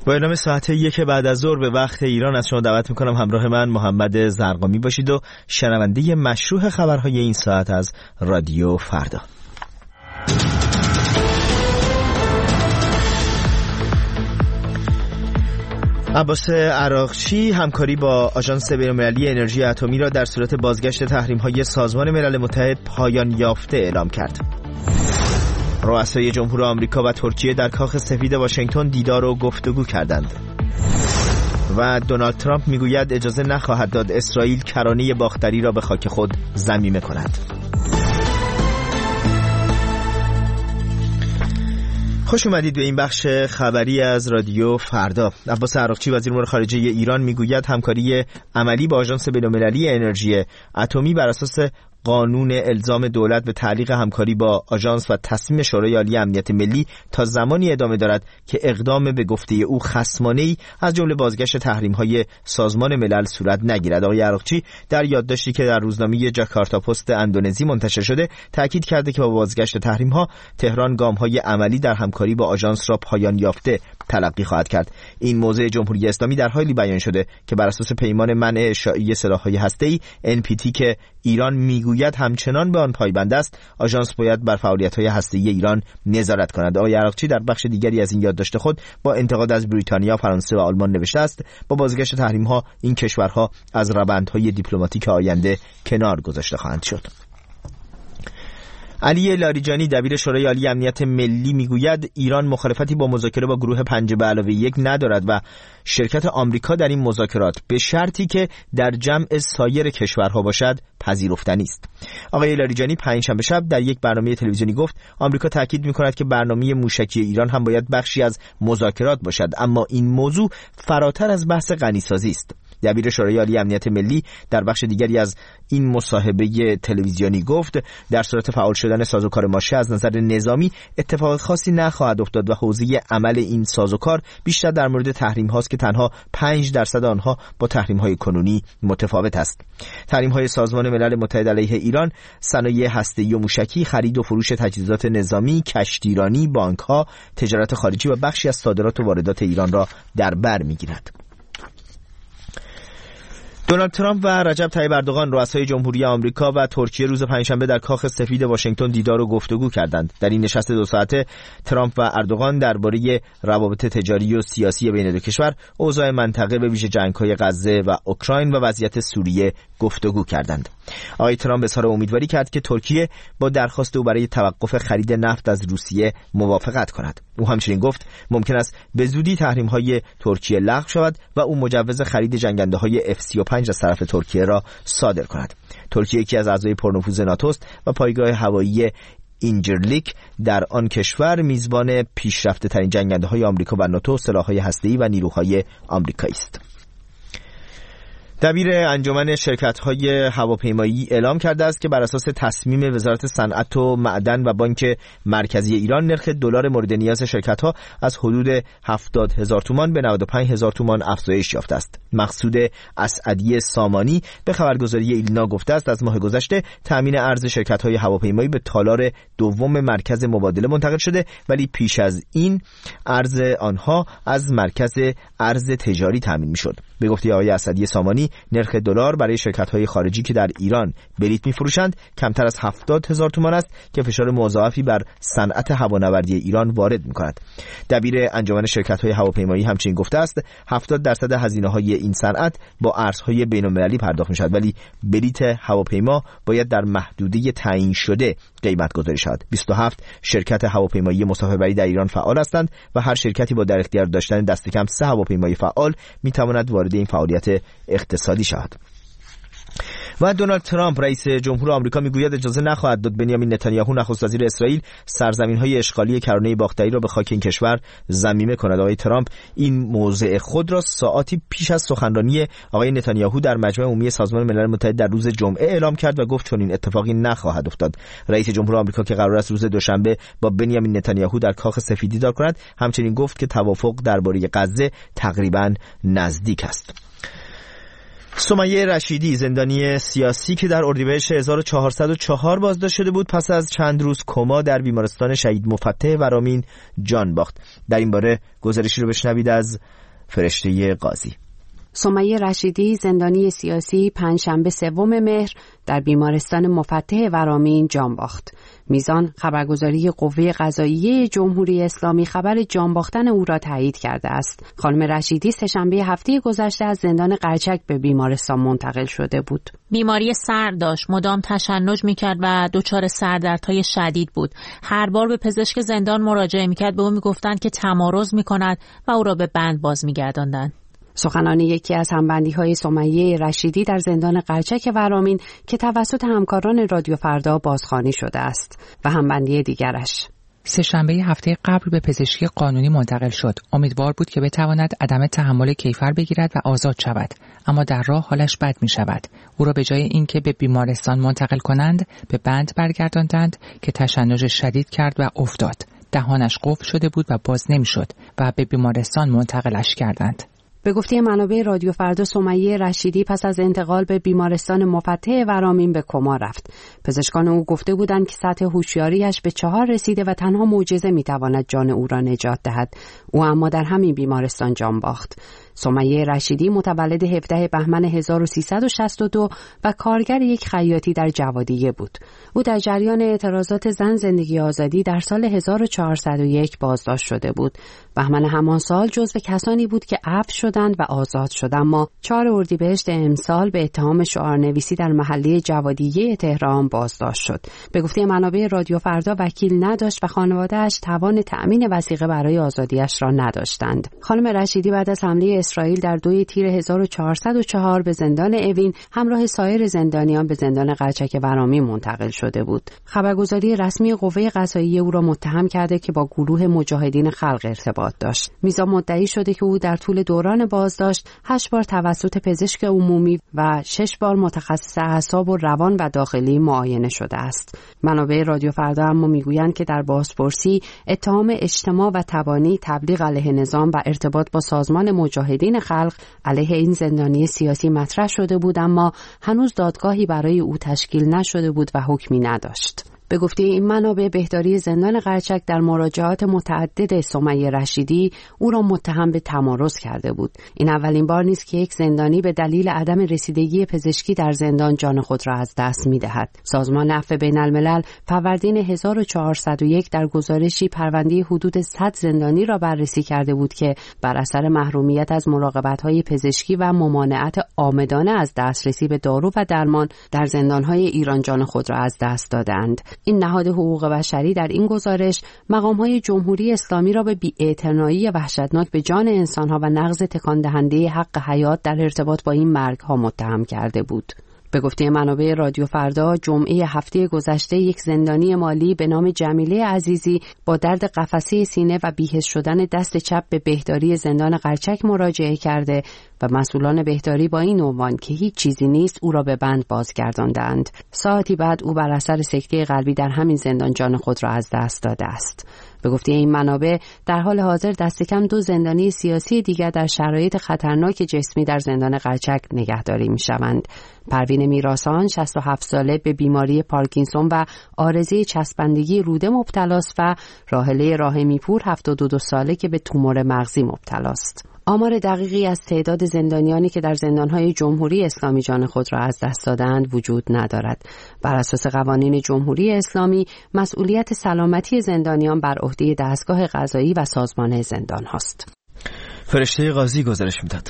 با اعلام ساعت 1 بعد از ظهر به وقت ایران از شما دعوت میکنم همراه من محمد زرقامی باشید و شنونده مشروع خبرهای این ساعت از رادیو فردا. عباس عراقچی همکاری با آژانس بین‌المللی انرژی اتمی را در صورت بازگشت تحریم‌های سازمان ملل متحد پایان یافته اعلام کرد. رؤسای جمهور آمریکا و ترکیه در کاخ سفید واشنگتن دیدار و گفتگو کردند. و دونالد ترامپ میگوید اجازه نخواهد داد اسرائیل کرانه باختری را به خاک خود ضمیمه کند. خوش اومدید به این بخش خبری از رادیو فردا. عباس عراقچی وزیر امور خارجه ایران میگوید همکاری عملی با آژانس بین‌المللی انرژی اتمی بر اساس قانون الزام دولت به تعلیق همکاری با آژانس و تصمیم شورای عالی امنیت ملی تا زمانی ادامه دارد که اقدام به گفته او خصمانه‌ای از جمله بازگشت تحریم‌های سازمان ملل صورت نگیرد. آقای عراقچی در یادداشتی که در روزنامه جاکارتا پست اندونزی منتشر شده تاکید کرده که با بازگشت تحریم‌ها تهران گام‌های عملی در همکاری با آژانس را پایان یافته تلقی خواهد کرد. این موضع جمهوری اسلامی در حالی بیان شده که بر اساس پیمان منع اشاعه سلاح‌های هسته‌ای NPT که ایران میگوید همچنان به آن پایبند است، آژانس باید بر فعالیت‌های هسته‌ای ایران نظارت کند. آقای عراقچی در بخش دیگری از این یادداشت خود با انتقاد از بریتانیا، فرانسه و آلمان نوشته است با بازگشت تحریم‌ها این کشورها از روندهای دیپلماتیک آینده کنار گذاشته خواهند شد. علی لاریجانی دبیر شورای عالی امنیت ملی میگوید ایران مخالفتی با مذاکره با گروه 5+1 ندارد و شرکت آمریکا در این مذاکرات به شرطی که در جمع سایر کشورها باشد پذیرفتنی است. آقای لاریجانی پنجشنبه شب در یک برنامه تلویزیونی گفت آمریکا تاکید می‌کند که برنامه موشکی ایران هم باید بخشی از مذاکرات باشد، اما این موضوع فراتر از بحث غنیسازی است. دبیر شورای عالی امنیت ملی در بخش دیگری از این مصاحبه تلویزیونی گفت در صورت فعال شدن سازوکار ماشه از نظر نظامی اتفاق خاصی نخواهد افتاد و حوزه عمل این سازوکار بیشتر در مورد تحریم هاست که تنها 5% آنها با تحریم های کنونی متفاوت است. تحریم های سازمان ملل متحد علیه ایران صنایع هسته‌ای و موشکی، خرید و فروش تجهیزات نظامی، کشتیرانی، بانک ها، تجارت خارجی و بخشی از صادرات و واردات ایران را در بر میگیرد. دونالد ترامپ و رجب طیب اردوغان رؤسای جمهوری آمریکا و ترکیه روز پنجشنبه در کاخ سفید واشنگتن دیدار و گفتگو کردند. در این نشست 2 ساعته ترامپ و اردوغان درباره روابط تجاری و سیاسی بین دو کشور، اوضاع منطقه به ویژه جنگ‌های غزه و اوکراین و وضعیت سوریه گفتگو کردند. آقای ترامپ اظهار امیدواری کرد که ترکیه با درخواست او برای توقف خرید نفت از روسیه موافقت کند. او همچنین گفت ممکن است به زودی تحریم‌های ترکیه لغو شود و او مجوز خرید جنگنده‌های F-35 از طرف ترکیه را صادر کند. ترکیه یکی از اعضای پرنفوذ ناتو است و پایگاه هوایی اینجرلیک در آن کشور میزبان پیشرفته ترین جنگنده‌های آمریکا و ناتو، سلاح‌های هسته‌ای و نیروهای آمریکایی است. دبیر انجمن شرکت‌های هواپیمایی اعلام کرده است که بر اساس تصمیم وزارت صنعت و معدن و بانک مرکزی ایران نرخ دلار مورد نیاز شرکت‌ها از حدود 70,000 تومان به 95,000 تومان افزایش یافته است. مقصود اسعدی سامانی به خبرگزاری ایلنا گفته است از ماه گذشته تامین ارز شرکت‌های هواپیمایی به تالار دوم مرکز مبادله منتقل شده، ولی پیش از این ارز آنها از مرکز ارز تجاری تامین می‌شد. به گفته آقای اسعدی سامانی نرخ دلار برای شرکت‌های خارجی که در ایران بلیط می‌فروشند کمتر از 70,000 تومان است که فشار مضاعفی بر صنعت هوانوردی ایران وارد می‌کند. دبیر انجمن شرکت‌های هواپیمایی همچنین گفته است 70% هزینه‌های این صنعت با ارزهای بین‌المللی پرداخت می‌شود، ولی بلیط هواپیما باید در محدوده تعیین شده قیمت گذاری شود. 27 شرکت هواپیمایی مسافربری در ایران فعال هستند و هر شرکتی با در اختیار داشتن دست کم 3 هواپیمای فعال می‌تواند وارد این فعالیت اقتصادی شود. و دونالد ترامپ رئیس جمهور آمریکا میگوید اجازه نخواهد داد بنیامین نتانیاهو نخست وزیر اسرائیل سرزمین‌های اشغالی کرانه باختری را به خاک این کشور ضمیمه کند. آقای ترامپ این موضع خود را ساعاتی پیش از سخنرانی آقای نتانیاهو در مجمع عمومی سازمان ملل متحد در روز جمعه اعلام کرد و گفت چنین اتفاقی نخواهد افتاد. رئیس جمهور آمریکا که قرار است روز دوشنبه با بنیامین نتانیاهو در کاخ سفید دیدار کند، همچنین گفت که توافق درباره غزه تقریباً نزدیک است. سمیه رشیدی، زندانی سیاسی که در اردیبهشت 1404 بازداشت شده بود، پس از چند روز کما در بیمارستان شهید مفتح ورامین جان باخت. در این باره گزارشی رو بشنوید از فرشته قاضی. سمیه رشیدی، زندانی سیاسی، پنجشنبه 3 مهر در بیمارستان مفتح ورامین جان باخت. میزان خبرگزاری قوه قضاییه جمهوری اسلامی خبر جان باختن او را تایید کرده است. خانم رشیدی سه‌شنبه هفته گذشته از زندان قرچک به بیمارستان منتقل شده بود. بیماری سر داشت، مدام تشنج میکرد و دچار سردردهای شدید بود. هر بار به پزشک زندان مراجعه میکرد به او میگفتند که تمارض میکند و او را به بند باز میگرداندند. سخنان یکی از همبندی‌های سمیه رشیدی در زندان قرچک ورامین که توسط همکاران رادیو فردا بازخوانی شده است و همبندی دیگرش: سه‌شنبه هفته قبل به پزشکی قانونی منتقل شد. امیدوار بود که بتواند عدم تحمل کیفر بگیرد و آزاد شود، اما در راه حالش بد می شود. او را به جای اینکه به بیمارستان منتقل کنند به بند برگرداندند که تشنج شدید کرد و افتاد. دهانش قفل شده بود و باز نمی شد و به بیمارستان منتقلش کردند. به گفته منابع رادیو فردا، سمیه رشیدی پس از انتقال به بیمارستان مفتح ورامین به کما رفت. پزشکان او گفته بودند که سطح هوشیاریش به 4 رسیده و تنها معجزه میتواند جان او را نجات دهد. او اما در همین بیمارستان جان باخت. سمیه رشیدی متولد 17 بهمن 1362 و کارگر یک خیاطی در جوادیه بود. او در جریان اعتراضات زن زندگی آزادی در سال 1401 بازداشت شده بود. بهمن همان سال جزو کسانی بود که عفو شدند و آزاد شد، اما 4 اردیبهشت امسال به اتهام شعارنویسی در محله جوادیه تهران بازداشت شد. به گفته منابع رادیو فردا وکیل نداشت و خانواده‌اش توان تأمین وثیقه برای آزادیش را نداشتند. خانم رشیدی بعد از حمله اسرائیل در 2 تیر 1404 به زندان اوین همراه سایر زندانیان به زندان قرچک ورامین منتقل شده بود. خبرگزاری رسمی قوه قضاییه او را متهم کرده که با گروه مجاهدین خلق ارتباط داشت. میزان مدعی شده که او در طول دوران بازداشت 8 بار توسط پزشک عمومی و 6 بار متخصص اعصاب و روان و داخلی معاینه شده است. منابع رادیو فردا اما میگویند که در بازپرسی اتهام اجتماع و تبانی، تبلیغ علیه نظام و ارتباط با سازمان مجاهدین خلق علیه این زندانی سیاسی مطرح شده بود، اما هنوز دادگاهی برای او تشکیل نشده بود و حکمی نداشت. به گفته این منابع، بهداری زندان قرچک در مراجعات متعدد سمیه رشیدی او را متهم به تمارض کرده بود. این اولین بار نیست که یک زندانی به دلیل عدم رسیدگی پزشکی در زندان جان خود را از دست می‌دهد. سازمان عفو بین‌الملل فروردین 1401 در گزارشی پرونده حدود 100 زندانی را بررسی کرده بود که بر اثر محرومیت از مراقبت‌های پزشکی و ممانعت عامدانه از دسترسی به دارو و درمان در زندان‌های ایران جان خود را از دست دادند. این نهاد حقوق بشری در این گزارش مقام‌های جمهوری اسلامی را به بی‌اعتنایی وحشتناک به جان انسان‌ها و نقض تکان‌دهنده حق حیات در ارتباط با این مرگ‌ها متهم کرده بود. به گفته منابع رادیو فردا، جمعه هفته گذشته یک زندانی مالی به نام جمیله عزیزی با درد قفسه سینه و بی‌حس شدن دست چپ به بهداری زندان قرچک مراجعه کرده و مسئولان بهداری با این عنوان که هیچ چیزی نیست او را به بند بازگرداندند. ساعتی بعد او بر اثر سکته قلبی در همین زندان جان خود را از دست داده است. به گفته این منابع، در حال حاضر دست کم 2 زندانی سیاسی دیگر در شرایط خطرناک جسمی در زندان قرچک نگهداری می‌شوند. پروین میراسان 67 ساله به بیماری پارکینسون و عارضه چسبندگی روده مبتلاست و راحله راهمی‌پور 72 ساله که به تومور مغزی مبتلاست. آمار دقیقی از تعداد زندانیانی که در زندان‌های جمهوری اسلامی جان خود را از دست دادند وجود ندارد. بر اساس قوانین جمهوری اسلامی، مسئولیت سلامتی زندانیان بر عهده دستگاه قضایی و سازمان زندان هاست. فرشته قاضی گزارش میداد.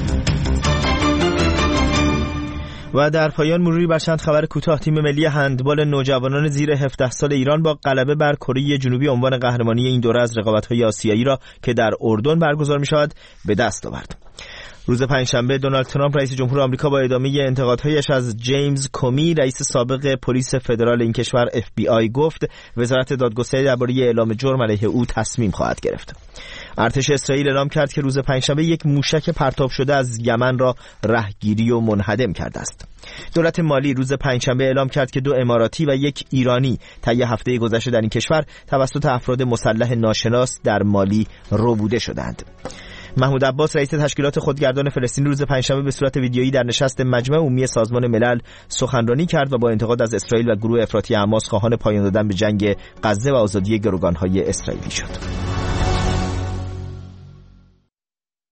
و در پایان مروری بر چند خبر کوتاه. تیم ملی هندبال نوجوانان زیر 17 سال ایران با غلبه بر کره جنوبی عنوان قهرمانی این دوره از رقابت‌های آسیایی را که در اردن برگزار می‌شود به دست آورد. روز پنجشنبه دونالد ترامپ رئیس جمهور آمریکا با ادامه انتقادهایش از جیمز کومی رئیس سابق پلیس فدرال این کشور FBI گفت وزارت دادگستری درباره اعلام جرم علیه او تصمیم خواهد گرفت. ارتش اسرائیل اعلام کرد که روز پنجشنبه یک موشک پرتاب شده از یمن را رهگیری و منهدم کرده است. دولت مالی روز پنجشنبه اعلام کرد که 2 اماراتی و 1 ایرانی طی هفته گذشته در این کشور توسط افراد مسلح ناشناس در مالی ربوده شدند. محمود عباس رئیس تشکیلات خودگردان فلسطین روز پنجشنبه به صورت ویدیویی در نشست مجمع عمومی سازمان ملل سخنرانی کرد و با انتقاد از اسرائیل و گروه افراطی حماس خواهان پایان دادن به جنگ غزه و آزادی گروگان‌های اسرائیلی شد.